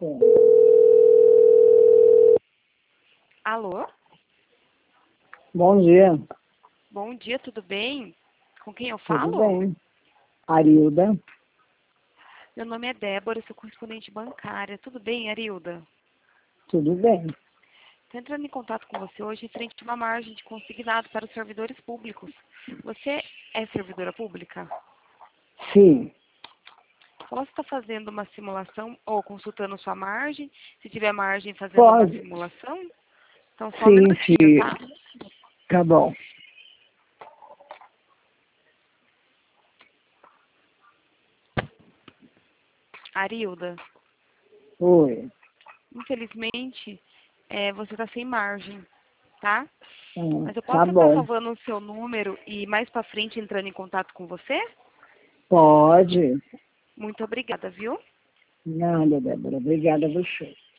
Sim. Alô? Bom dia. Bom dia, tudo bem? Com quem eu Tudo falo? bem. Arilda. Meu nome é Débora, eu sou correspondente bancária. Tudo bem, Arilda? Tudo bem. Estou entrando em contato com você hoje em frente a uma margem de consignado para os servidores públicos. Você é servidora pública? Sim. Posso estar fazendo uma simulação ou consultando sua margem? Se tiver margem, fazendo uma Pode. simulação? Então, só um Sim, minutinho, sim. tá? Tá bom. Arilda, Oi. infelizmente, você está sem margem, tá? Mas eu Tá posso estar bom. salvando o seu número e mais para frente entrando em contato com você? Pode. Muito obrigada, viu? Nada, Débora. Obrigada a você.